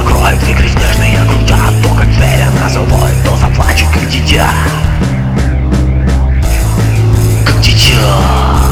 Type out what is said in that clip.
закроет игры снежные грудя. То как зверь она завоет, то заплачет как дитя. Как дитя.